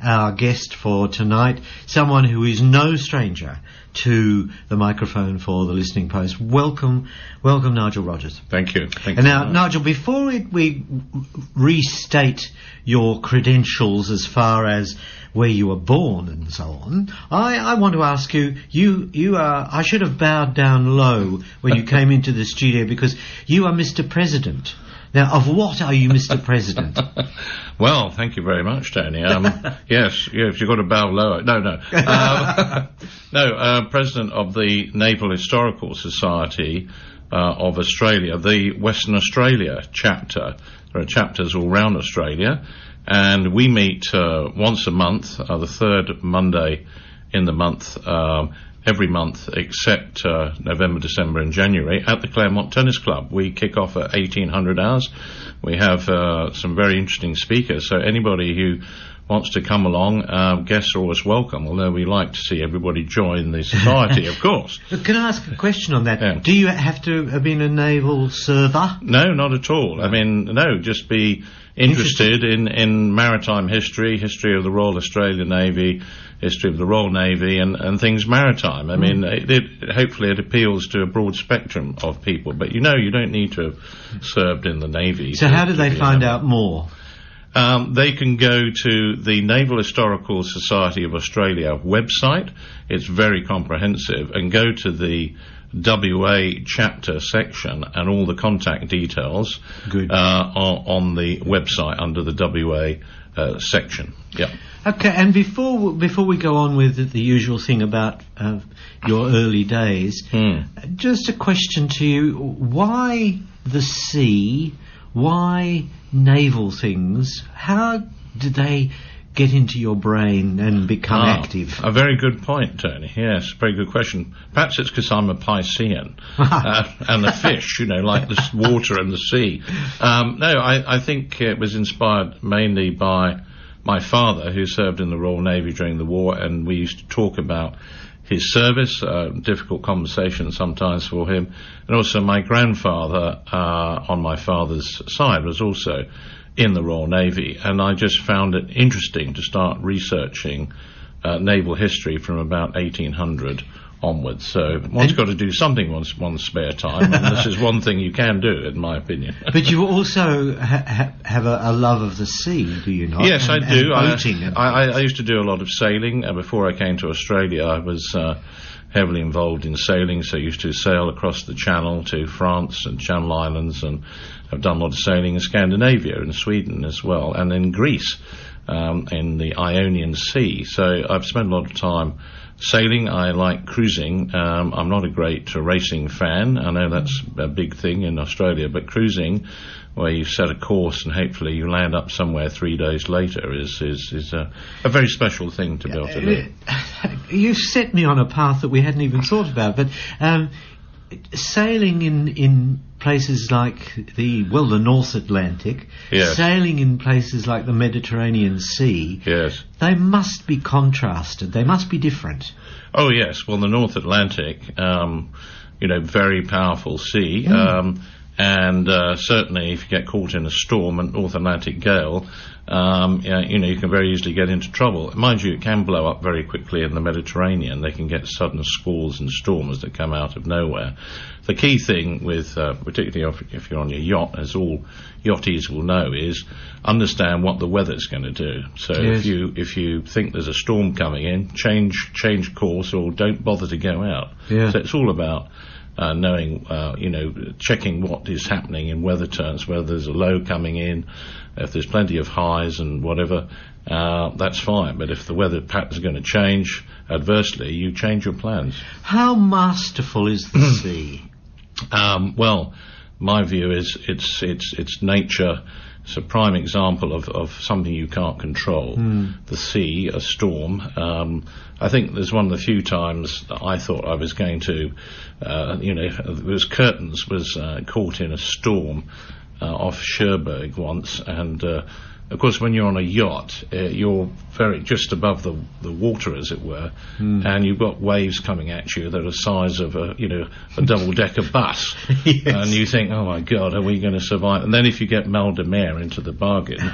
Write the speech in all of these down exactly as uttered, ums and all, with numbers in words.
our guest for tonight, someone who is no stranger to the microphone for the Listening Post. Welcome, welcome, Nigel Rogers. Thank you. Thank and you now, Nigel, before we, we restate your credentials as far as where you were born and so on, I, I want to ask you, you, you are, I should have bowed down low when you came into the studio because you are Mister President. Now, of what are you Mister President? Well, thank you very much, Tony. Um, yes, yes, you've got to bow lower. No, no. Uh, no, uh, President of the Naval Historical Society uh, of Australia, the Western Australia chapter. There are chapters all around Australia, and we meet uh, once a month, uh, the third Monday in the month, um, every month except uh, November, December and January at the Claremont Tennis Club. We kick off at eighteen hundred hours. We have uh, some very interesting speakers, so anybody who wants to come along, uh, guests are always welcome, although we like to see everybody join the society, of course. Can I ask a question on that? Yeah. Do you have to have been a naval server? No, not at all. I mean, no, just be interested in, in maritime history, history of the Royal Australian Navy, history of the Royal Navy and, and things maritime. I mean, it, it, hopefully it appeals to a broad spectrum of people, but you know, you don't need to have served in the Navy. So to, how do they find out more? Um, they can go to the Naval Historical Society of Australia website. It's very comprehensive, and go to the W A chapter section and all the contact details Good. Uh, are on the website under the W A uh, section. Yeah. Okay, and before before we go on with the, the usual thing about uh, your early days, Hmm. just a question to you: why the sea? Why naval things? How did they get into your brain and become Ah, active? A very good point, Tony. Yes, very good question. Perhaps it's because I'm a Piscean uh, and the fish, you know, like the s- water and the sea. Um, no, I, I think it was inspired mainly by my father, who served in the Royal Navy during the war, and we used to talk about his service, uh, difficult conversation sometimes for him, and also my grandfather uh, on my father's side was also in the Royal Navy, and I just found it interesting to start researching uh, naval history from about eighteen hundred onwards. So one's got to do something once one's spare time, and this is one thing you can do, in my opinion. But you also ha- ha- have a, a love of the sea, do you not? Yes, and, I do. And boating. I, and I, I used to do a lot of sailing. Uh, before I came to Australia, I was uh, heavily involved in sailing, so I used to sail across the Channel to France and Channel Islands, and I've done a lot of sailing in Scandinavia and Sweden as well, and in Greece, um, in the Ionian Sea. So I've spent a lot of time sailing. I like cruising. Um, I'm not a great uh, racing fan. I know that's a big thing in Australia, but cruising, where you set a course and hopefully you land up somewhere three days later, is is, is a, a very special thing to be able to do. You've set me on a path that we hadn't even thought about, but um, sailing in, in places like the, well, the North Atlantic, Yes. sailing in places like the Mediterranean Sea, Yes. they must be contrasted, they must be different. Oh, yes. Well, the North Atlantic, um, you know, very powerful sea. Um, and uh, certainly if you get caught in a storm, a North Atlantic gale, um, yeah, you know, you can very easily get into trouble. Mind you, it can blow up very quickly in the Mediterranean. They can get sudden squalls and storms that come out of nowhere. The key thing with, uh, particularly if, if you're on your yacht, as all yachties will know, is understand what the weather's going to do. So Yes. if you if you think there's a storm coming in, change change course or don't bother to go out. Yeah. So it's all about uh, knowing, uh, you know, checking what is happening in weather terms, whether there's a low coming in, if there's plenty of highs and whatever, uh, that's fine. But if the weather pattern's going to change adversely, you change your plans. How masterful is the sea? Um, well, my view is it's it's it's nature. It's a prime example of, of something you can't control. The sea, a storm. Um, I think there's one of the few times that I thought I was going to, uh, you know, it was Curtains was uh, caught in a storm uh, off Cherbourg once, and uh, of course when you're on a yacht, uh, you're very just above the the water, as it were, and you've got waves coming at you that are the size of a you know a double decker bus, Yes. and you think, oh my God, are we going to survive? And then if you get mal de mer into the bargain,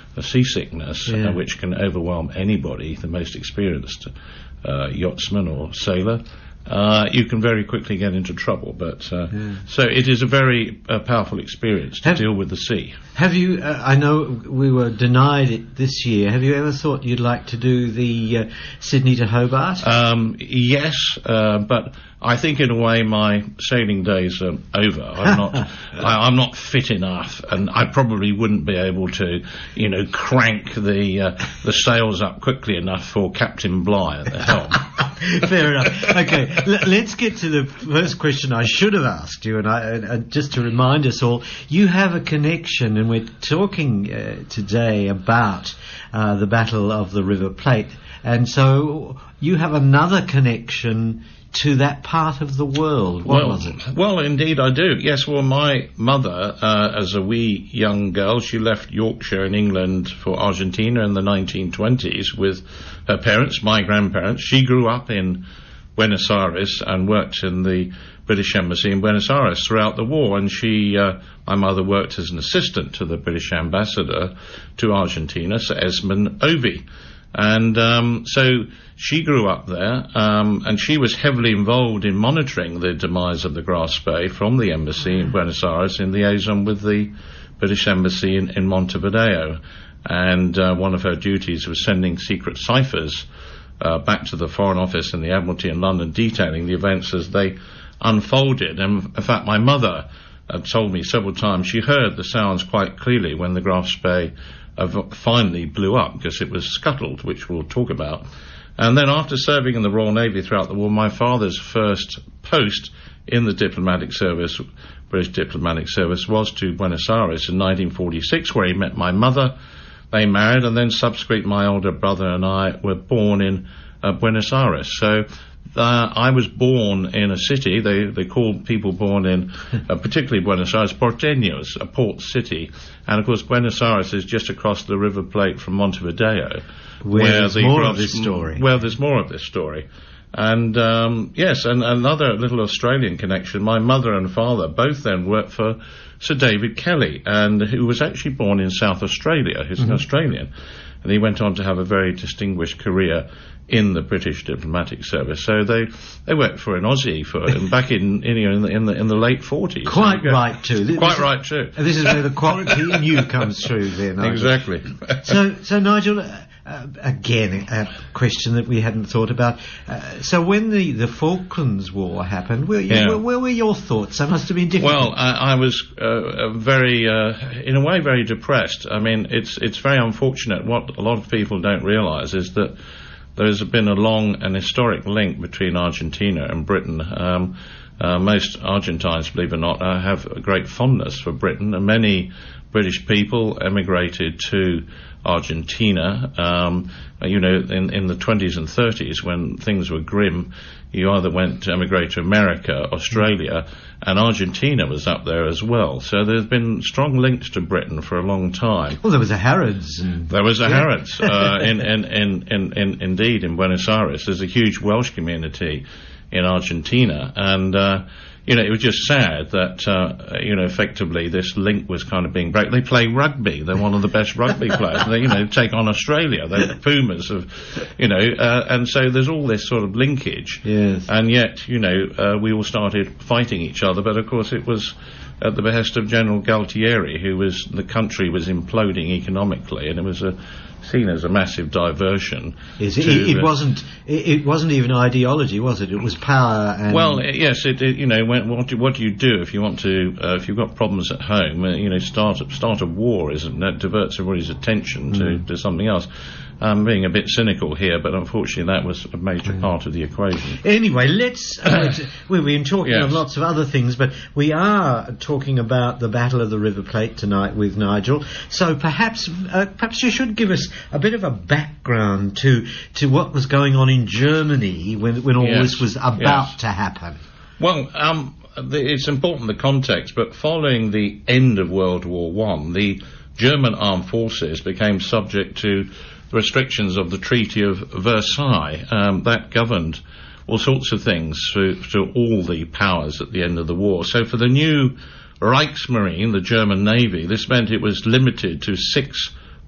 a seasickness, Yeah. uh, which can overwhelm anybody, the most experienced uh, yachtsman or sailor, uh, you can very quickly get into trouble. But uh, Yeah. so it is a very uh, powerful experience to Have- deal with the sea. Have you, uh, I know we were denied it this year, have you ever thought you'd like to do the uh, Sydney to Hobart? Um, yes, uh, but I think in a way my sailing days are over. I'm not, I, I'm not fit enough, and I probably wouldn't be able to, you know, crank the uh, the sails up quickly enough for Captain Bligh at the helm. Fair enough. Okay, l- let's get to the first question I should have asked you, and I, uh, just to remind us all, you have a connection, and we're talking uh, today about uh, the Battle of the River Plate, and so you have another connection to that part of the world. What well, was it? Well, indeed I do. Yes, well, my mother, uh, as a wee young girl, she left Yorkshire in England for Argentina in the nineteen twenties with her parents, my grandparents. She grew up in Buenos Aires and worked in the British Embassy in Buenos Aires throughout the war, and she, uh, my mother worked as an assistant to the British ambassador to Argentina, Sir Esmond Ovie. And um, so she grew up there, um, and she was heavily involved in monitoring the demise of the Grass Bay from the embassy in Buenos Aires in liaison with the British Embassy in, in Montevideo. And uh, one of her duties was sending secret ciphers uh, back to the Foreign Office and the Admiralty in London, detailing the events as they unfolded. And in fact, my mother uh, told me several times she heard the sounds quite clearly when the Grass Bay uh, finally blew up, because it was scuttled, which we'll talk about. And then after serving in the Royal Navy throughout the war, my father's first post in the diplomatic service, British diplomatic service, was to Buenos Aires in nineteen forty-six, where he met my mother. They married, and then subsequently my older brother and I were born in uh, Buenos Aires. So uh, I was born in a city, they, they call people born in, uh, particularly Buenos Aires, porteños, a port city. And of course Buenos Aires is just across the River Plate from Montevideo. Where there's the more of Grass- this story. Well, there's more of this story. And um, yes, and another little Australian connection. My mother and father both then worked for Sir David Kelly, and who was actually born in South Australia. He's Mm-hmm. an Australian, and he went on to have a very distinguished career in the British diplomatic service. So they they worked for an Aussie for back in in, you know, in the in the in the late forties. Quite right too. This Quite is- right too. And this is where the quality in you comes through there, Nigel. Exactly. So, so Nigel, uh, uh, again, a question that we hadn't thought about. Uh, so when the, the Falklands War happened, where, Yeah. where, where were your thoughts? They must have been difficult. Well, I, I was uh, uh, very, uh, in a way, very depressed. I mean, it's it's very unfortunate. What a lot of people don't realise is that there's been a long and historic link between Argentina and Britain. Um, uh, most Argentines, believe it or not, uh, have a great fondness for Britain, and many British people emigrated to Argentina. Um, you know, in, in the twenties and thirties, when things were grim, you either went to emigrate to America, Australia, and Argentina was up there as well. So there's been strong links to Britain for a long time. Well, there was a Harrods. And There was a Yeah. Harrods, uh, in, in, in, in, in, indeed, in Buenos Aires. There's a huge Welsh community in Argentina, and, uh, you know, it was just sad that, uh, you know, effectively this link was kind of being broken. They play rugby. They're one of the best rugby players. They, you know, take on Australia. They're the Pumas of, you know, uh, and so there's all this sort of linkage. Yes. And yet, you know, uh, we all started fighting each other, but of course it was at the behest of General Galtieri, who was, the country was imploding economically, and it was a, seen as a massive diversion. Yes, it, to, it uh, wasn't. It, it wasn't even ideology, was it? It was power. And Well, uh, yes, it, it, you know, when, what, do, what do you do if you want to, uh, if you've got problems at home, uh, you know, start, start a war, isn't that diverts everybody's attention to, Mm. to something else. I'm being a bit cynical here, but unfortunately that was a major Mm. part of the equation. Anyway, let's. Uh, t- we've been talking Yes. of lots of other things, but we are talking about the Battle of the River Plate tonight with Nigel. So perhaps, uh, perhaps you should give us a bit of a background to to what was going on in Germany when when all Yes. this was about Yes. to happen. Well, um, the, it's important the context, but following the end of World War One, the German armed forces became subject to the restrictions of the Treaty of Versailles. Um, that governed all sorts of things to, to all the powers at the end of the war. So for the new Reichsmarine, the German Navy, this meant it was limited to six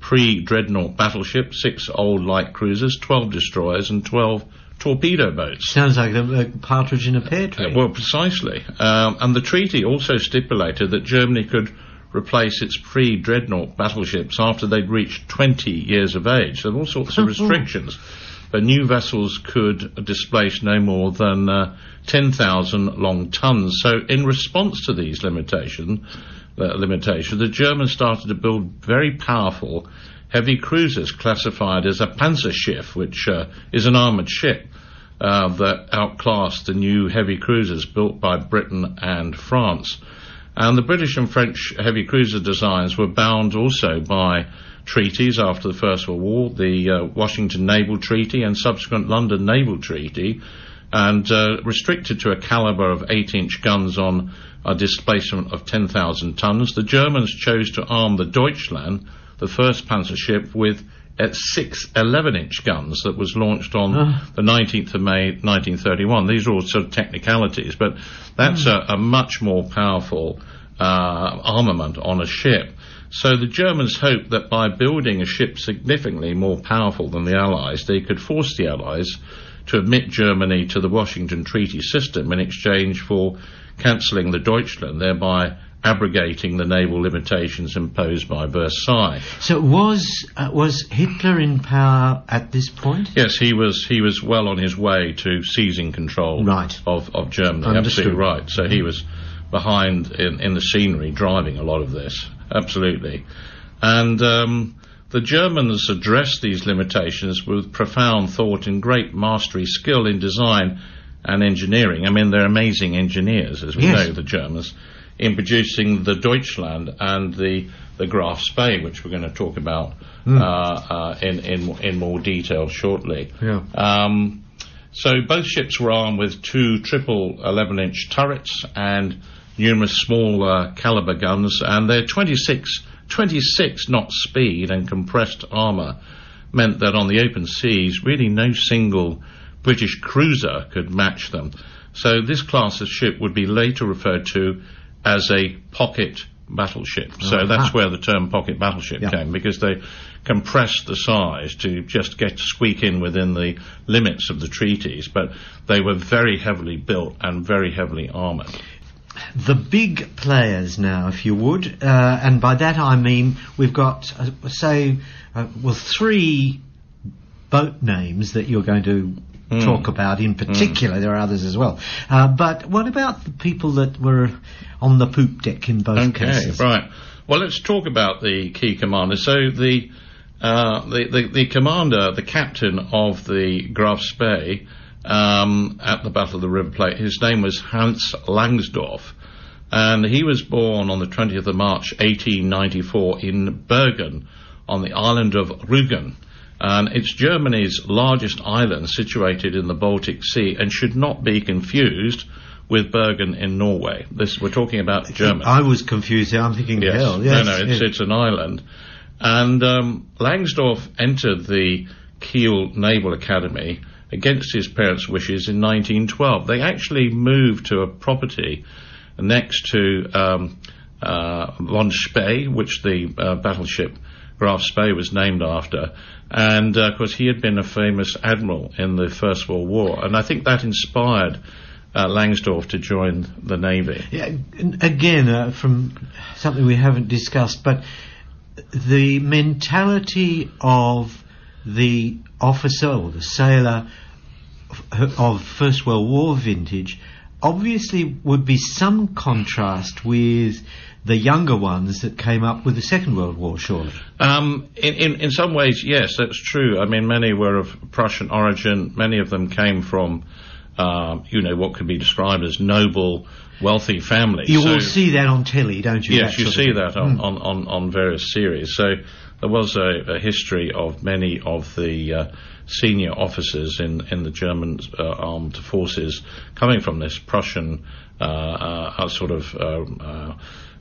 pre-dreadnought battleships, six old light cruisers, twelve destroyers, and twelve torpedo boats. Sounds like a, a partridge in a pear tree. Uh, well, precisely. Um, and the treaty also stipulated that Germany could replace its pre-dreadnought battleships after they'd reached twenty years of age. There were all sorts of restrictions. But new vessels could displace no more than uh, ten thousand long tons. So in response to these limitation, uh, limitations, the Germans started to build very powerful heavy cruisers classified as a Panzerschiff, which uh, is an armoured ship uh, that outclassed the new heavy cruisers built by Britain and France. And the British and French heavy cruiser designs were bound also by treaties after the First World War, the uh, Washington Naval Treaty and subsequent London Naval Treaty, and uh, restricted to a calibre of eight-inch guns on a displacement of ten thousand tons. The Germans chose to arm the Deutschland, the first Panzer ship, with at six eleven-inch guns that was launched on uh. the nineteenth of May nineteen thirty-one. These are all sort of technicalities, but that's mm. a, a much more powerful uh, armament on a ship. So the Germans hoped that by building a ship significantly more powerful than the Allies, they could force the Allies to admit Germany to the Washington Treaty system in exchange for cancelling the Deutschland, thereby abrogating the naval limitations imposed by Versailles. So was uh, was Hitler in power at this point? Yes, he was. He was well on his way to seizing control right. of of Germany. Understood. Absolutely right. So he was behind in, in the scenery, driving a lot of this. Absolutely, and um, the Germans addressed these limitations with profound thought and great mastery, skill in design and engineering. I mean, they're amazing engineers, as we yes. know, the Germans, in producing the Deutschland and the, the Graf Spee, which we're going to talk about mm. uh, uh, in, in in more detail shortly. Yeah. Um, so both ships were armed with two triple eleven-inch turrets and numerous small uh, caliber guns, and their twenty-six, twenty-six knot speed and compressed armour meant that on the open seas, really no single British cruiser could match them. So this class of ship would be later referred to as a pocket battleship. So uh-huh. that's where the term pocket battleship yeah. came, because they compressed the size to just get to squeak in within the limits of the treaties, but they were very heavily built and very heavily armoured. The big players now, if you would, uh, and by that I mean we've got, uh, say, uh, well, three boat names that you're going to mm. talk about in particular. Mm. There are others as well. Uh, but what about the people that were on the poop deck in both okay, cases? Okay, right. Well, let's talk about the key commanders. So the, uh, the, the, the commander, the captain of the Graf Spee, Um, at the Battle of the River Plate. His name was Hans Langsdorff, and he was born on the twentieth of March eighteen ninety-four in Bergen on the island of Rügen, and it's Germany's largest island situated in the Baltic Sea and should not be confused with Bergen in Norway. This, we're talking about Germany. I was confused. I'm thinking, yes. hell, yes. No, no, it's, yes. it's an island. And um, Langsdorff entered the Kiel Naval Academy against his parents' wishes in nineteen twelve. They actually moved to a property next to um, uh, von Spee, which the uh, battleship Graf Spee was named after, and uh, of course he had been a famous admiral in the First World War, and I think that inspired uh, Langsdorff to join the Navy. Yeah, again, uh, from something we haven't discussed, but the mentality of the officer or the sailor of First World War vintage obviously would be some contrast with the younger ones that came up with the Second World War, surely. Um, in, in, in some ways, yes, that's true. I mean, many were of Prussian origin. Many of them came from, uh, you know, what could be described as noble, wealthy families. You so, will see that on telly, don't you? Yes, that you see that on, mm. on, on, on various series. So there was a, a history of many of the uh, senior officers in, in the German uh, armed forces coming from this Prussian uh, uh, sort of uh, uh,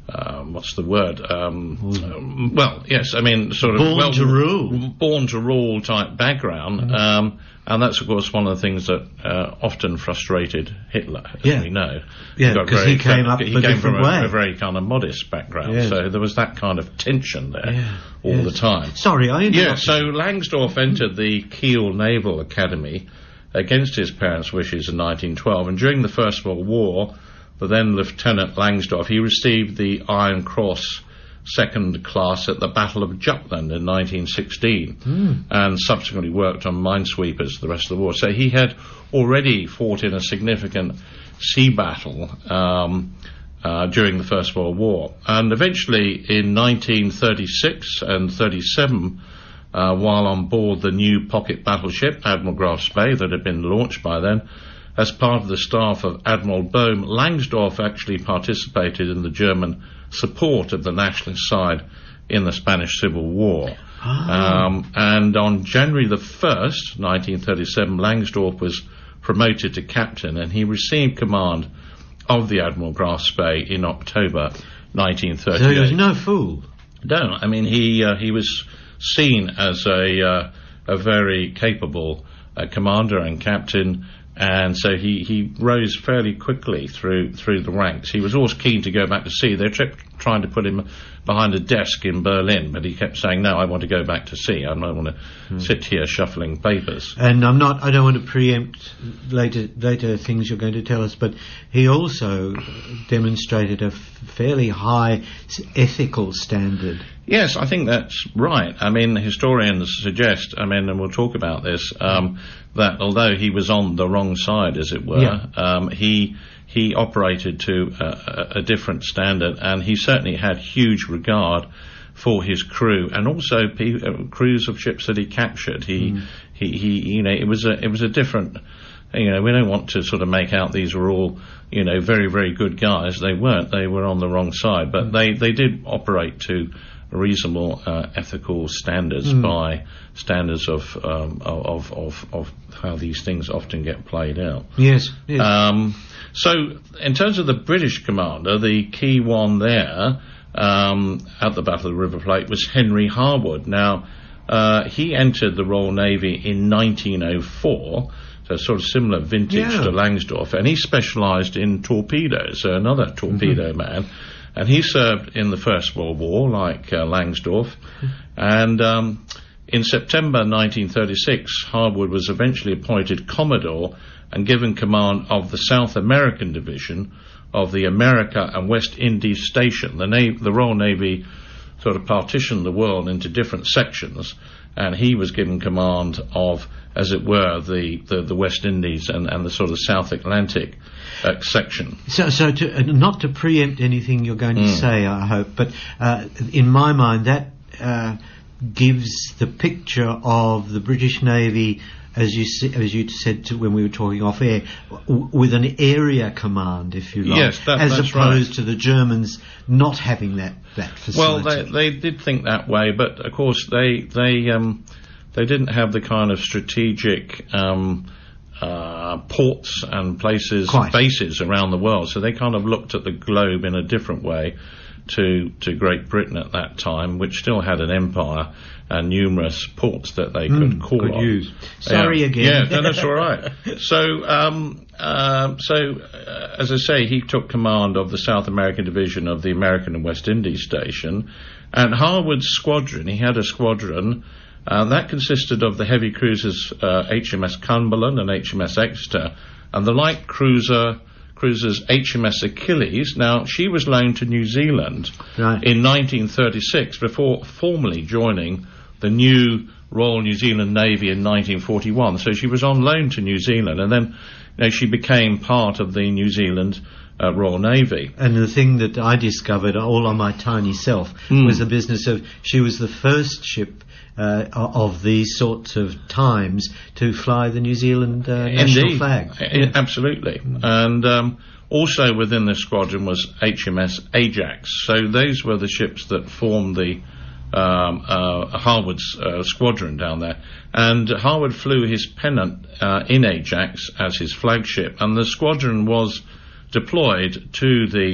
Um, what's the word? Um, um, well, yes, I mean, sort of born well, to rule, born to rule type background, mm-hmm. um, and that's of course one of the things that uh, often frustrated Hitler, as yeah. we know. Yeah, because he came up he a came different from way. a, a very kind of modest background, yes. so there was that kind of tension there yeah. all yes. the time. Sorry, I interrupted. Yeah, so Langsdorff entered the Kiel Naval Academy against his parents' wishes in nineteen twelve, and during the First World War, the then Lieutenant Langsdorff, he received the Iron Cross second class at the Battle of Jutland in nineteen sixteen, mm. and subsequently worked on minesweepers the rest of the war. So he had already fought in a significant sea battle um, uh, during the First World War. And eventually in nineteen thirty-six and thirty-seven, uh, while on board the new pocket battleship Admiral Graf Spee that had been launched by then, as part of the staff of Admiral Bohm, Langsdorff actually participated in the German support of the nationalist side in the Spanish Civil War. Oh. Um, and on January the first, nineteen thirty-seven, Langsdorff was promoted to captain, and he received command of the Admiral Graf Spee in October nineteen thirty-eight. So he was no fool. No, I mean, he uh, he was seen as a, uh, a very capable uh, commander and captain, and so he, he rose fairly quickly through through the ranks. He was always keen to go back to sea. They kept trying to put him behind a desk in Berlin, but he kept saying, no, I want to go back to sea. I don't want to hmm. sit here shuffling papers. And I'm not, I don't want to preempt later later things you're going to tell us, but he also demonstrated a f- fairly high ethical standard. Yes, I think that's right. I mean, historians suggest, I mean, and we'll talk about this, um, that although he was on the wrong side, as it were, yeah. um, he he operated to a, a different standard, and he certainly had huge regard for his crew, and also pe- uh, crews of ships that he captured. He, mm. he, he, you know, it was a it was a different. You know, we don't want to sort of make out these were all, you know, very very good guys. They weren't. They were on the wrong side, but mm. they they did operate to reasonable uh, ethical standards mm. by standards of, um, of of of how these things often get played out. Yes. yes. Um, so, in terms of the British commander, the key one there um, at the Battle of the River Plate was Henry Harwood. Now, uh, he entered the Royal Navy in nineteen oh four. So sort of similar vintage yeah. to Langsdorff, and he specialised in torpedoes. So another torpedo mm-hmm. man. And he served in the First World War, like uh, Langsdorff. And um, in September nineteen thirty-six, Harwood was eventually appointed Commodore and given command of the South American Division of the America and West Indies Station. The, Nav- the Royal Navy sort of partitioned the world into different sections, and he was given command of, as it were, the, the, the West Indies and, and the sort of South Atlantic uh, section. So, so to, uh, not to preempt anything you're going to mm. say, I hope, but uh, in my mind that uh, gives the picture of the British Navy, as you si- as you said to when we were talking off air, w- with an area command, if you like, yes, that, as that's opposed right. to the Germans not having that that facility. Well, they they did think that way, but of course they they um, they didn't have the kind of strategic um, uh, ports and places, Quite. bases around the world. So they kind of looked at the globe in a different way to to Great Britain at that time, which still had an empire and numerous ports that they could mm, call good on. Use. Sorry yeah. again. Yeah, no, that's all right. So, um, uh, so uh, as I say, he took command of the South American Division of the American and West Indies Station, and Harwood's squadron. He had a squadron. Uh, that consisted of the heavy cruisers uh, H M S Cumberland and H M S Exeter, and the light cruiser cruisers H M S Achilles. Now, she was loaned to New Zealand right. in nineteen thirty-six before formally joining the new Royal New Zealand Navy in nineteen forty-one. So she was on loan to New Zealand, and then you know, she became part of the New Zealand uh, Royal Navy. And the thing that I discovered all on my tiny self mm. was the business of she was the first ship Uh, of these sorts of times to fly the New Zealand uh, national Indeed. flag. I- absolutely. Mm. And um, also within this squadron was H M S Ajax. So those were the ships that formed the um, uh, Harwood's uh, squadron down there. And Harwood flew his pennant uh, in Ajax as his flagship, and the squadron was deployed to the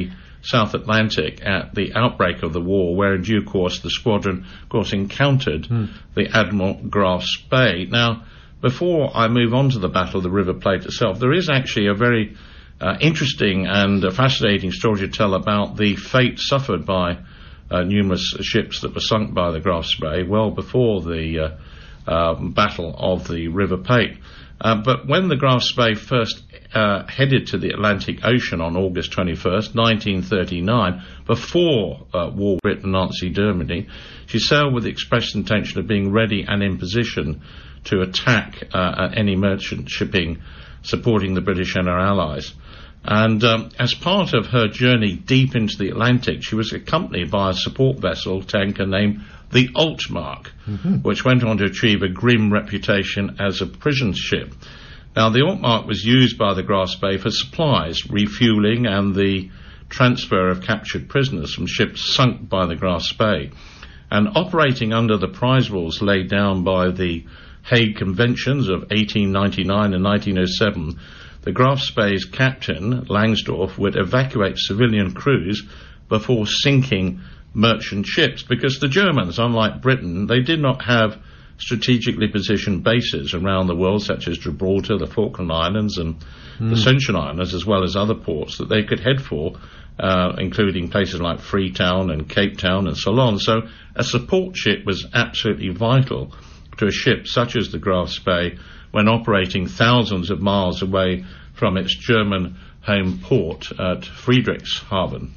South Atlantic at the outbreak of the war, where in due course the squadron, of course, encountered mm. the Admiral Graf Spee. Now, before I move on to the Battle of the River Plate itself, there is actually a very uh, interesting and uh, fascinating story to tell about the fate suffered by uh, numerous ships that were sunk by the Graf Spee well before the uh, uh, Battle of the River Plate. Uh, but when the Graf Spee first uh, headed to the Atlantic Ocean on August twenty-first, nineteen thirty-nine, before uh, war with Britain and Nazi Germany, she sailed with the express intention of being ready and in position to attack uh, any merchant shipping supporting the British and our allies. And um, as part of her journey deep into the Atlantic, she was accompanied by a support vessel tanker named the Altmark, mm-hmm. which went on to achieve a grim reputation as a prison ship. Now, the Altmark was used by the Graf Spee for supplies, refuelling, and the transfer of captured prisoners from ships sunk by the Graf Spee. And operating under the prize rules laid down by the Hague Conventions of eighteen ninety-nine and nineteen oh seven, the Graf Spee's captain, Langsdorff, would evacuate civilian crews before sinking merchant ships, because the Germans, unlike Britain, they did not have strategically positioned bases around the world, such as Gibraltar, the Falkland Islands, and mm. the Ascension Islands, as well as other ports that they could head for, uh, including places like Freetown and Cape Town and so on. So a support ship was absolutely vital to a ship such as the Graf Spee when operating thousands of miles away from its German home port at Friedrichshafen.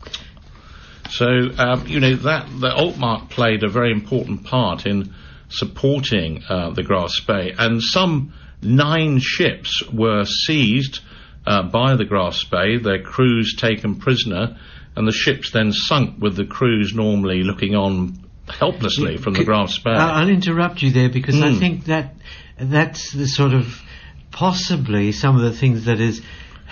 So, um, you know, that the Altmark played a very important part in supporting uh, the Graf Spee, and some nine ships were seized uh, by the Graf Spee, their crews taken prisoner, and the ships then sunk with the crews normally looking on helplessly from the Graf Spee. I'll interrupt you there, because mm. I think that that's the sort of possibly some of the things that is,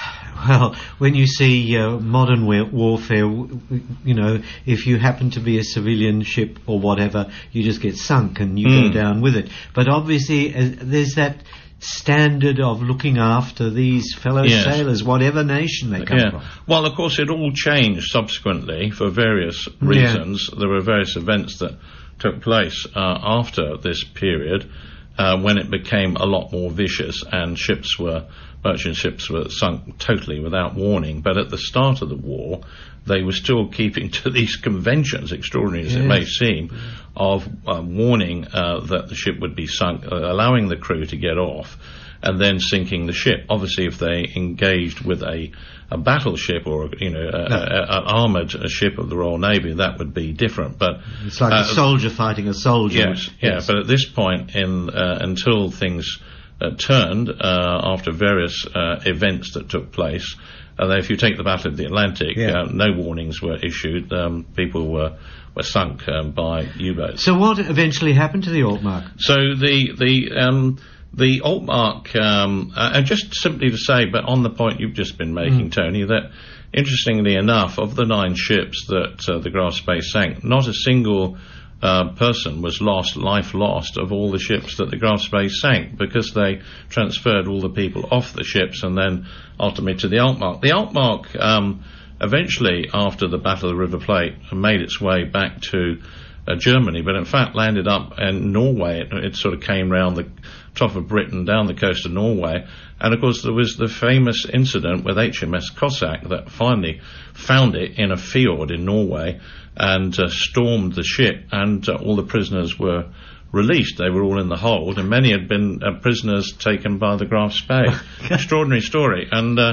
well, when you see uh, modern wa- warfare, you know, if you happen to be a civilian ship or whatever, you just get sunk and you mm. go down with it. But obviously uh, there's that standard of looking after these fellow yes. sailors, whatever nation they come yeah. from. Well, of course, it all changed subsequently for various reasons. Yeah. There were various events that took place uh, after this period uh, when it became a lot more vicious, and ships were, merchant ships were sunk totally without warning. But at the start of the war, they were still keeping to these conventions, extraordinary as yes. it may seem, of uh, warning uh, that the ship would be sunk, uh, allowing the crew to get off, and then sinking the ship. Obviously, if they engaged with a, a battleship or, you know, a, no. a, a, an armoured a ship of the Royal Navy, that would be different. But it's like uh, a soldier fighting a soldier. Yes, yes. Yeah. But at this point, in uh, until things uh, turned uh, after various uh, events that took place. Uh, if you take the Battle of the Atlantic, yeah. uh, no warnings were issued. Um, people were were sunk um, by U-boats. So what eventually happened to the Altmark? So the the um, the Altmark, um, uh, and just simply to say, but on the point you've just been making, mm. Tony, that interestingly enough, of the nine ships that uh, the Graf Spee sank, not a single Uh, person was lost, life lost, of all the ships that the Graf Spee sank, because they transferred all the people off the ships and then ultimately to the Altmark. The Altmark um, eventually, after the Battle of the River Plate, made its way back to uh, Germany, but in fact landed up in Norway. It, it sort of came round the top of Britain, down the coast of Norway, and of course there was the famous incident with H M S Cossack that finally found it in a fjord in Norway and uh, stormed the ship, and uh, all the prisoners were released. They were all in the hold, and many had been uh, prisoners taken by the Graf Spee. Extraordinary story. And uh,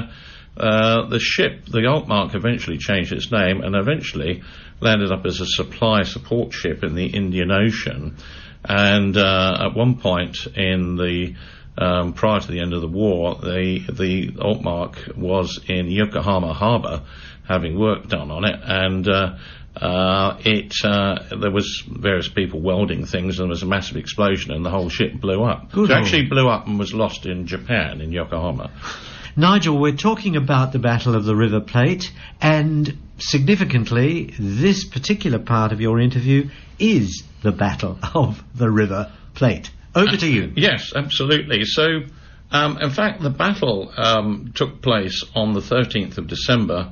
uh, the ship, the Altmark, eventually changed its name and eventually landed up as a supply support ship in the Indian Ocean. And uh, at one point in the um, prior to the end of the war, the the Altmark was in Yokohama Harbour, having work done on it, and uh, uh, it uh, there was various people welding things, and there was a massive explosion, and the whole ship blew up. Good. So it actually blew up and was lost in Japan, in Yokohama. Nigel, we're talking about the Battle of the River Plate, and significantly, this particular part of your interview is the Battle of the River Plate. Over to you. Yes, absolutely. So, um, in fact, the battle um, took place on the thirteenth of December,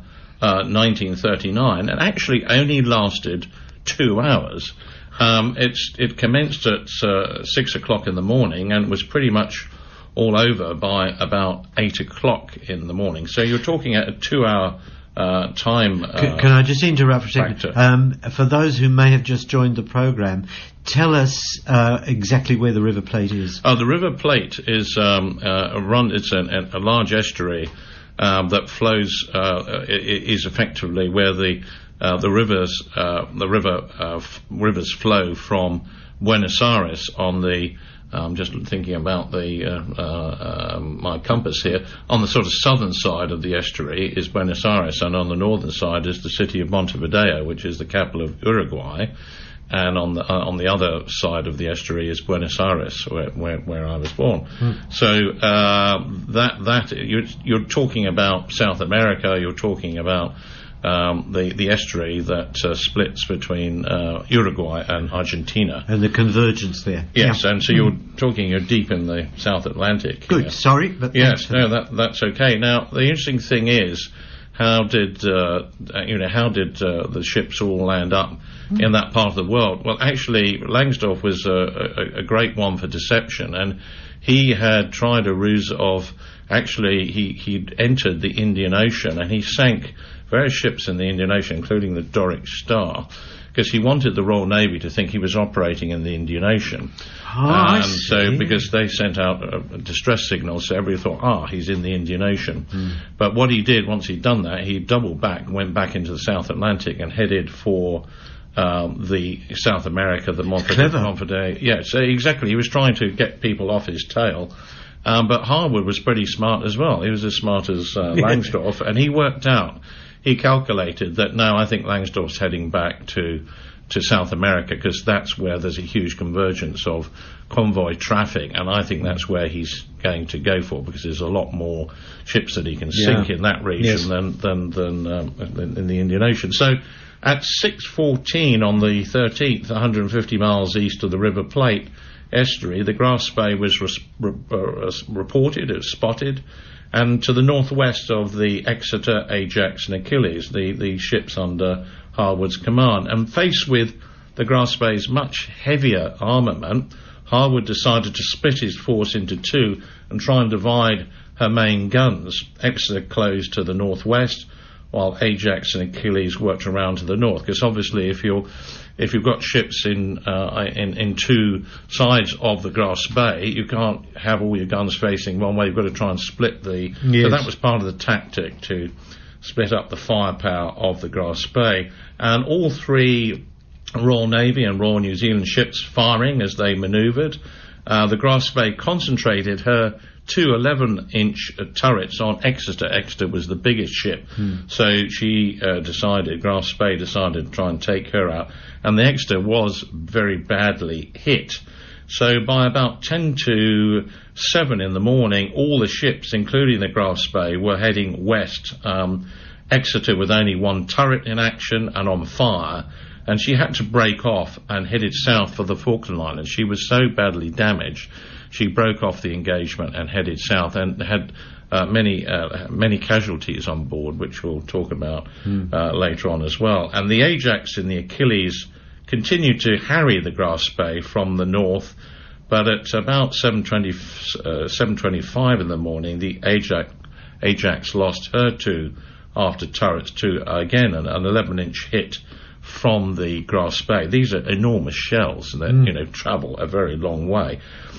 uh, nineteen thirty-nine, and actually only lasted two hours. Um, it's, it commenced at uh, six o'clock in the morning and was pretty much all over by about eight o'clock in the morning. So you're talking at a two-hour uh, time. Uh, can, can I just interrupt for a second? Um, for those who may have just joined the programme, tell us uh, exactly where the River Plate is. Oh, the River Plate is um, uh, a run. It's an, a large estuary um, that flows. Uh, is effectively where the uh, the rivers uh, the river uh, f- rivers flow from Buenos Aires on the. I'm just thinking about the uh, uh, uh, my compass here. On the sort of southern side of the estuary is Buenos Aires, and on the northern side is the city of Montevideo, which is the capital of Uruguay. And on the uh, on the other side of the estuary is Buenos Aires, where where, where I was born. Mm. So uh, that that you're, you're talking about South America. You're talking about Um, the, the estuary that uh, splits between uh, Uruguay and Argentina. And the convergence there. Yes, yeah. and so you're mm. talking, you're deep in the South Atlantic. Good, here. sorry. But yes, no, that, that's okay. Now, the interesting thing is, how did, uh, you know, how did uh, the ships all land up mm. in that part of the world? Well, actually, Langsdorff was a, a, a great one for deception, and he had tried a ruse of, actually, he, he'd entered the Indian Ocean, and he sank various ships in the Indian Ocean, including the Doric Star, because he wanted the Royal Navy to think he was operating in the Indian Ocean. Oh, and I see. so, because they sent out a, a distress signal, so everybody thought, ah, he's in the Indian Ocean. Mm. But what he did, once he'd done that, he doubled back, went back into the South Atlantic and headed for um, the South America, the Montevideo. Montevideo. Yeah, so exactly. He was trying to get people off his tail. Um, but Harwood was pretty smart as well. He was as smart as uh, Langsdorff, and he worked out, he calculated that, no, I think Langsdorff's heading back to to South America, because that's where there's a huge convergence of convoy traffic, and I think that's where he's going to go for, because there's a lot more ships that he can yeah. sink in that region yes. than than, than um, in, in the Indian Ocean. So at six fourteen on the thirteenth, one hundred fifty miles east of the River Plate estuary, the Grass Bay was res- re- uh, reported, it was spotted, and to the northwest of the Exeter, Ajax and Achilles, the, the ships under Harwood's command. And faced with the Grass Bay's much heavier armament, Harwood decided to split his force into two and try and divide her main guns. Exeter closed to the northwest, while Ajax and Achilles worked around to the north, because obviously if you're if you've got ships in, uh, in in two sides of the Grass Bay, you can't have all your guns facing one way. You've got to try and split the. Yes. So that was part of the tactic, to split up the firepower of the Grass Bay, and all three Royal Navy and Royal New Zealand ships firing as they manoeuvred. Uh, the Grass Bay concentrated her two eleven-inch uh, turrets on Exeter. Exeter was the biggest ship, hmm. so she uh, decided, Grass Bay decided to try and take her out, and the Exeter was very badly hit. So by about ten to seven in the morning, all the ships, including the Grass Bay, were heading west. Um, Exeter with only one turret in action and on fire, and she had to break off and headed south for the Falkland Islands. She was so badly damaged, she broke off the engagement and headed south, and had uh, many uh, many casualties on board, which we'll talk about mm. uh, later on as well. And the Ajax and the Achilles continued to harry the Grass Bay from the north, but at about seven twenty, uh, seven twenty-five in the morning, the Ajax, Ajax lost her two after turrets to, uh, again, an, an eleven-inch hit from the Grass Bay. These are enormous shells that mm. you know travel a very long way.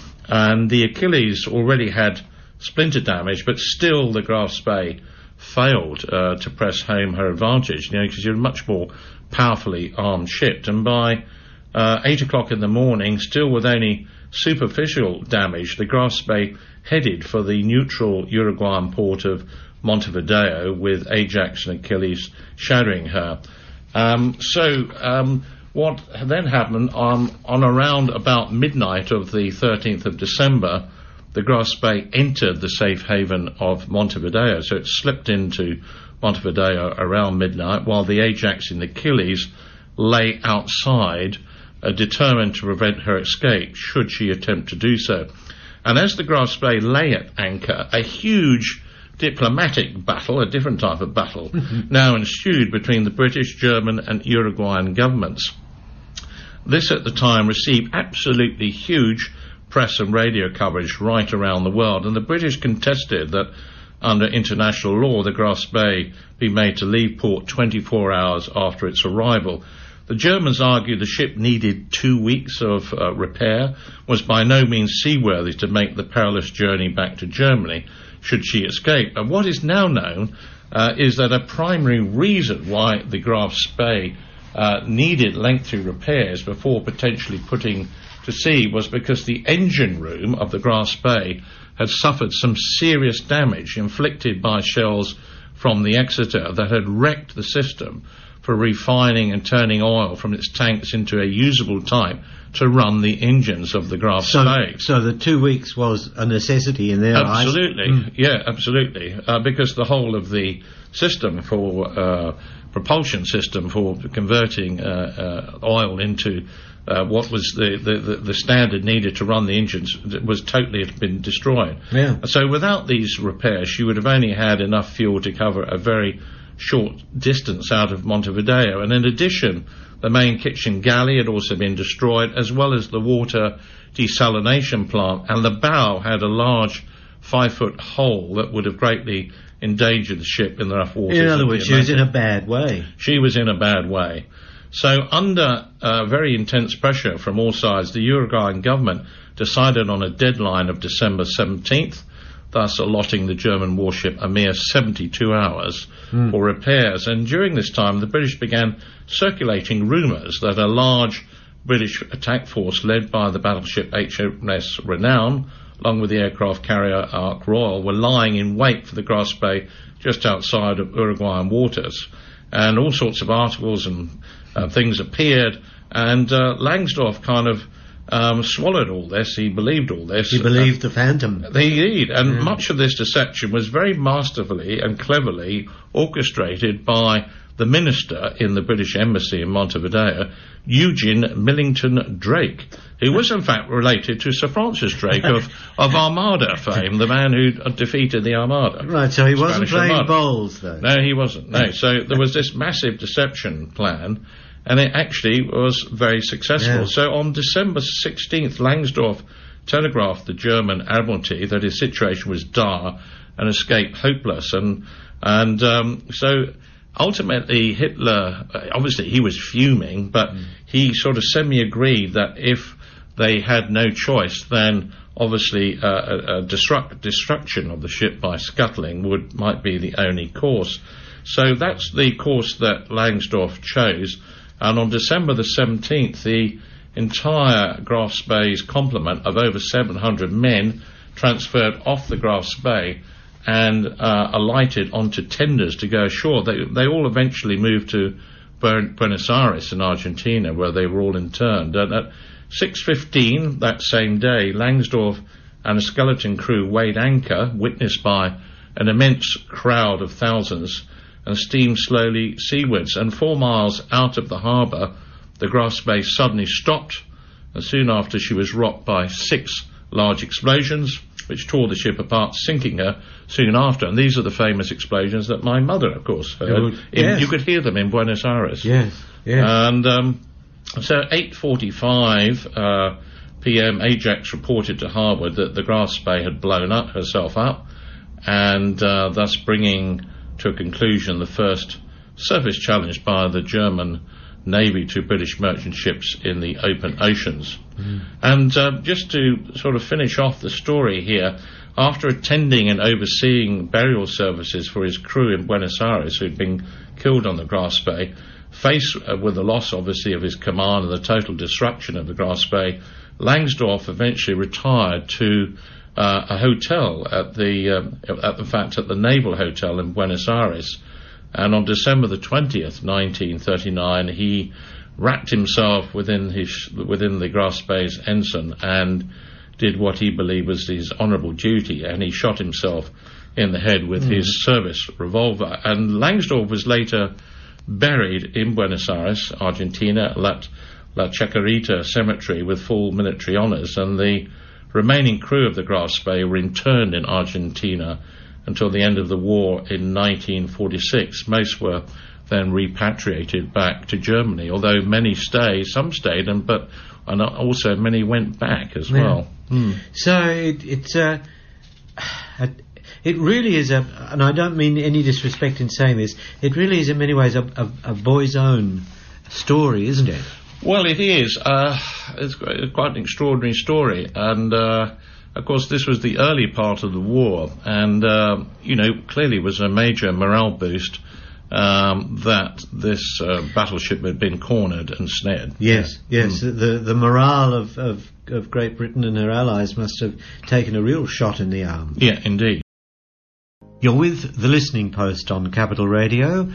And the Achilles already had splinter damage, but still the Grass Bay failed uh, to press home her advantage, you know, because you're a much more powerfully armed ship. And by uh, eight o'clock in the morning, still with only superficial damage, the Grass Bay headed for the neutral Uruguayan port of Montevideo, with Ajax and Achilles shadowing her. Um, so, um, what then happened, um, on around about midnight of the thirteenth of December, the Grass Bay entered the safe haven of Montevideo. So it slipped into Montevideo around midnight, while the Ajax and Achilles lay outside, uh, determined to prevent her escape should she attempt to do so. And as the Grass Bay lay at anchor, a huge diplomatic battle, a different type of battle, now ensued between the British, German and Uruguayan governments. This at the time received absolutely huge press and radio coverage right around the world, and the British contested that under international law the Grasp Bay be made to leave port twenty-four hours after its arrival. The Germans argued the ship needed two weeks of uh, repair, was by no means seaworthy to make the perilous journey back to Germany should she escape. And what is now known uh, is that a primary reason why the Grasp Bay uh, needed lengthy repairs before potentially putting to sea was because the engine room of the Grasp Bay had suffered some serious damage inflicted by shells from the Exeter that had wrecked the system for refining and turning oil from its tanks into a usable type to run the engines of the Grasp so, Bay. So the two weeks was a necessity in their eyes? Absolutely, mm. yeah, absolutely. Uh, because the whole of the system for uh, propulsion system for converting uh, uh, oil into uh, what was the, the, the standard needed to run the engines was totally had been destroyed. Yeah. So without these repairs, you would have only had enough fuel to cover a very short distance out of Montevideo, and in addition the main kitchen galley had also been destroyed, as well as the water desalination plant, and the bow had a large five foot hole that would have greatly endangered the ship in the rough waters. In other words, she was in a bad way. She was in a bad way. So under uh, very intense pressure from all sides, the Uruguayan government decided on a deadline of December seventeenth, thus allotting the German warship a mere seventy-two hours mm. for repairs. And during this time, the British began circulating rumours that a large British attack force led by the battleship H M S Renown, along with the aircraft carrier Ark Royal, were lying in wait for the Grasp Bay just outside of Uruguayan waters. And all sorts of articles and uh, things appeared, and uh, Langsdorff kind of Um, swallowed all this. He believed all this. He believed uh, the Phantom. Indeed, and yeah. much of this deception was very masterfully and cleverly orchestrated by the minister in the British Embassy in Montevideo, Eugene Millington Drake, who was in fact related to Sir Francis Drake of, of Armada fame, the man who defeated the Armada. Right, so he wasn't Spanish playing Armada. bowls, though. No, he wasn't. No, so there was this massive deception plan, and it actually was very successful. Yeah. So on December sixteenth, Langsdorff telegraphed the German Admiralty that his situation was dire and escape hopeless. And and um, so ultimately Hitler, obviously he was fuming, but mm. he sort of semi-agreed that if they had no choice, then obviously uh, a, a destruct, destruction of the ship by scuttling would might be the only course. So that's the course that Langsdorff chose. And on December the seventeenth, the entire Grasp Bay's complement of over seven hundred men transferred off the Grasp Bay and uh, alighted onto tenders to go ashore. They, they all eventually moved to Buenos Aires in Argentina, where they were all interned. And at six fifteen that same day, Langsdorff and a skeleton crew weighed anchor, witnessed by an immense crowd of thousands, and steamed slowly seawards. And four miles out of the harbour, the Grasp Bay suddenly stopped, and soon after she was rocked by six large explosions, which tore the ship apart, sinking her soon after. And these are the famous explosions that my mother, of course, heard. Would, in, yes. You could hear them in Buenos Aires. Yes, yes. And um, so eight forty-five uh, p.m. Ajax reported to Harwood that the Grasp Bay had blown up herself up, and uh, thus bringing to a conclusion the first surface challenge by the German Navy to British merchant ships in the open oceans. Mm. And uh, just to sort of finish off the story here, after attending and overseeing burial services for his crew in Buenos Aires who'd been killed on the Grasp Bay, faced uh, with the loss obviously of his command and the total destruction of the Grasp Bay, Langsdorff eventually retired to Uh, a hotel at the, um, at the fact at the Naval Hotel in Buenos Aires, and on December the twentieth, nineteen thirty-nine, he wrapped himself within his within the Grasp Bay's ensign and did what he believed was his honourable duty, and he shot himself in the head with mm. his service revolver. And Langsdorff was later buried in Buenos Aires, Argentina, at La Chacarita Cemetery with full military honours, and the remaining crew of the Grasp Bay were interned in Argentina until the end of the war in nineteen forty-six. Most were then repatriated back to Germany, although many stayed, some stayed, and but and also many went back as Yeah. well. Mm. So it, it's a, a, it really is a, and I don't mean any disrespect in saying this, it really is in many ways a, a, a boy's own story, isn't it? Well, it is. Uh, it's quite an extraordinary story, and uh, of course this was the early part of the war, and uh, you know, clearly was a major morale boost um, that this uh, battleship had been cornered and snared. Yes, yes. Mm. The the morale of, of of Great Britain and her allies must have taken a real shot in the arm. Yeah, indeed. You're with The Listening Post on Capital Radio.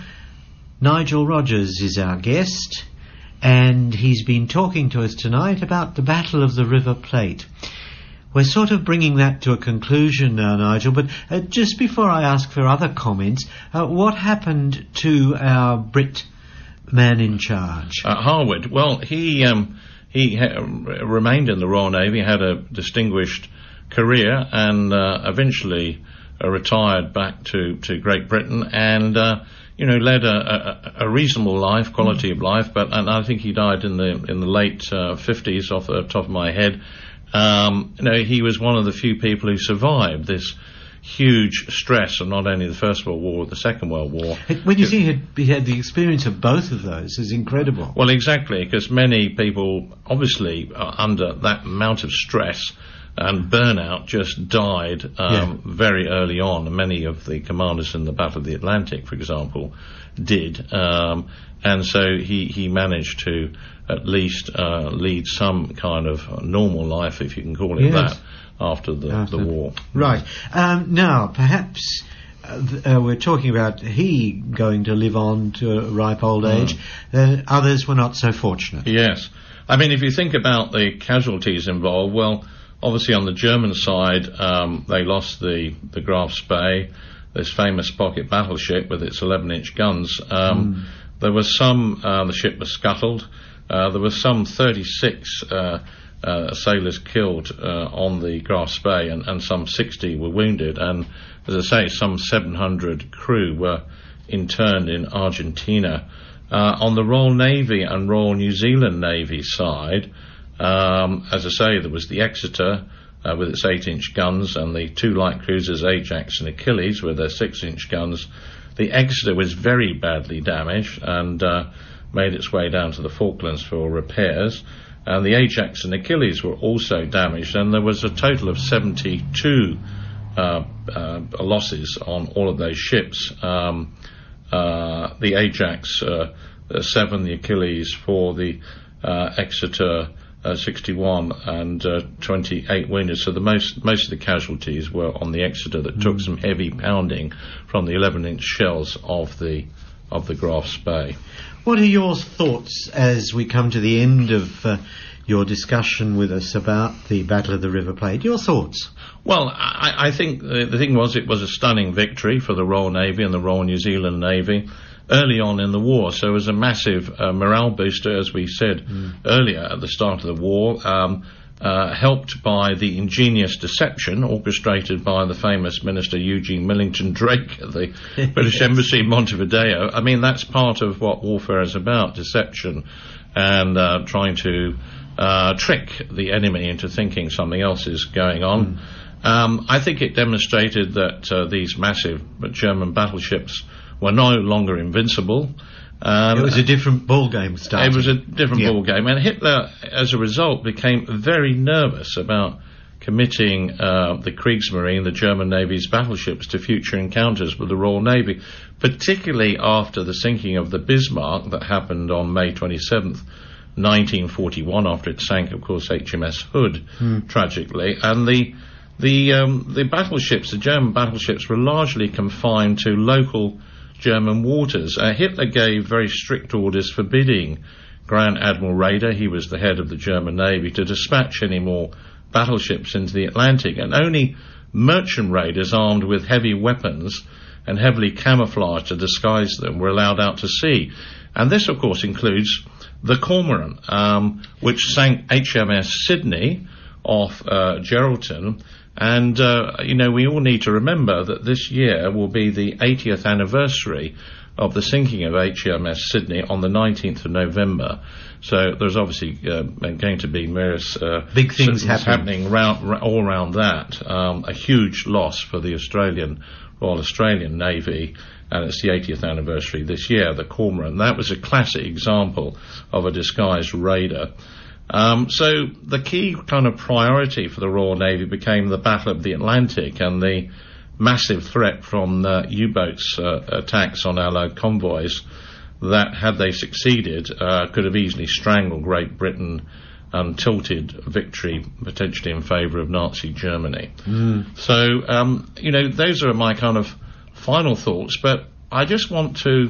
Nigel Rogers is our guest, and he's been talking to us tonight about the Battle of the River Plate. We're sort of bringing that to a conclusion now, Nigel, but uh, just before I ask for other comments, uh, what happened to our Brit man in charge? Uh, Harwood. Well, he um, he ha- remained in the Royal Navy, had a distinguished career, and uh, eventually uh, retired back to, to Great Britain, and uh, you know, led a, a, a reasonable life, quality mm. of life. But and I think he died in the in the late uh, fifties, off the top of my head. Um, you know, he was one of the few people who survived this huge stress of not only the First World War, but the Second World War. When you it, see he had, he had the experience of both of those, is incredible. Well, exactly, because many people, obviously, uh, under that amount of stress and burnout, just died um, yeah. very early on. Many of the commanders in the Battle of the Atlantic, for example, did. Um, and so he, he managed to at least uh, lead some kind of normal life, if you can call it yes. that, after the, after the war. Right. Um, now, perhaps uh, th- uh, we're talking about he going to live on to a ripe old age. Mm. Uh, others were not so fortunate. Yes. I mean, if you think about the casualties involved, well, obviously on the German side, um, they lost the, the Graf Spee, this famous pocket battleship with its eleven-inch guns. Um, mm. There was some, uh, the ship was scuttled. Uh, there were some thirty-six uh, uh, sailors killed uh, on the Graf Spee, and, and some sixty were wounded. And as I say, some seven hundred crew were interned in Argentina. Uh, on the Royal Navy and Royal New Zealand Navy side, um, as I say, there was the Exeter uh, with its eight-inch guns, and the two light cruisers Ajax and Achilles with their six-inch guns. The Exeter was very badly damaged and uh, made its way down to the Falklands for repairs, and the Ajax and Achilles were also damaged, and there was a total of seventy-two uh, uh, losses on all of those ships. Um, uh, the Ajax uh, uh, seven, the Achilles four, the uh, Exeter uh, sixty-one, and uh, twenty-eight wounded. So the most most of the casualties were on the Exeter, that mm. took some heavy pounding from the eleven-inch shells of the of the Graf Spee. What are your thoughts as we come to the end of uh, your discussion with us about the Battle of the River Plate? Your thoughts? Well, I, I think the, the thing was, it was a stunning victory for the Royal Navy and the Royal New Zealand Navy early on in the war. So it was a massive uh, morale booster, as we said mm. earlier at the start of the war, um, uh, helped by the ingenious deception orchestrated by the famous Minister Eugene Millington Drake at the British yes. Embassy in Montevideo. I mean, that's part of what warfare is about, deception, and uh, trying to uh, trick the enemy into thinking something else is going on. Mm. Um, I think it demonstrated that uh, these massive German battleships were no longer invincible. Um, it was a different ball game starting. It was a different yeah. ball game, and Hitler, as a result, became very nervous about committing uh, the Kriegsmarine, the German Navy's battleships, to future encounters with the Royal Navy, particularly after the sinking of the Bismarck that happened on May twenty-seventh, nineteen forty-one, after it sank, of course, H M S Hood, hmm. tragically, and the the um, the battleships, the German battleships, were largely confined to local German waters. Uh, Hitler gave very strict orders forbidding Grand Admiral Raeder, he was the head of the German Navy, to dispatch any more battleships into the Atlantic, and only merchant raiders armed with heavy weapons and heavily camouflaged to disguise them were allowed out to sea. And this, of course, includes the Cormorant, um, which sank H M S Sydney off uh, Geraldton, And, uh, you know, we all need to remember that this year will be the eightieth anniversary of the sinking of H M S Sydney on the nineteenth of November. So there's obviously uh, going to be various uh, big things happening, happening round, r- all around that. Um, a huge loss for the Australian Royal Australian Navy, and it's the eightieth anniversary this year, the Cormorant. That was a classic example of a disguised raider. Um, so the key kind of priority for the Royal Navy became the Battle of the Atlantic and the massive threat from uh, U-boats uh, attacks on Allied convoys that, had they succeeded, uh, could have easily strangled Great Britain and tilted victory potentially in favour of Nazi Germany. Mm. So, um, you know, those are my kind of final thoughts, but I just want to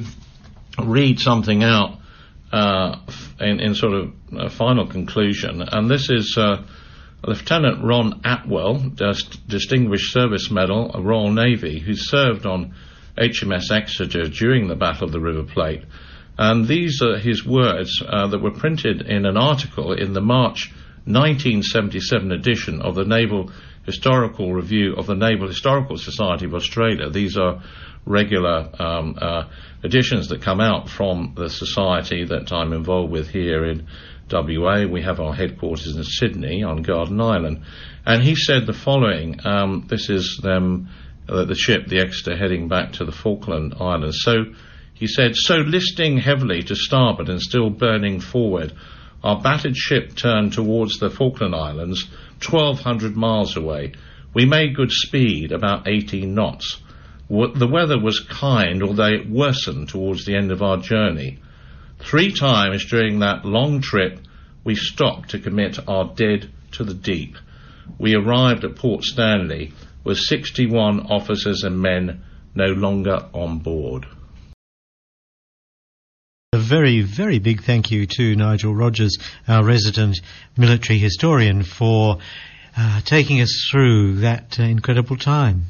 read something out uh, in, in sort of a final conclusion, and this is uh, Lieutenant Ron Atwell, Dis- Distinguished Service Medal of Royal Navy, who served on H M S Exeter during the Battle of the River Plate. And these are his words uh, that were printed in an article in the March nineteen seventy-seven edition of the Naval Historical Review of the Naval Historical Society of Australia. These are regular um, uh, editions that come out from the society that I'm involved with here in W A. We have our headquarters in Sydney on Garden Island. And he said the following, um, this is them, uh, the ship, the Exeter, heading back to the Falkland Islands. So he said, so listing heavily to starboard and still burning forward, our battered ship turned towards the Falkland Islands, twelve hundred miles away. We made good speed, about eighteen knots. W- the weather was kind, although it worsened towards the end of our journey. Three times during that long trip, we stopped to commit our dead to the deep. We arrived at Port Stanley with sixty-one officers and men no longer on board. A very, very big thank you to Nigel Rogers, our resident military historian, for uh, taking us through that uh, incredible time.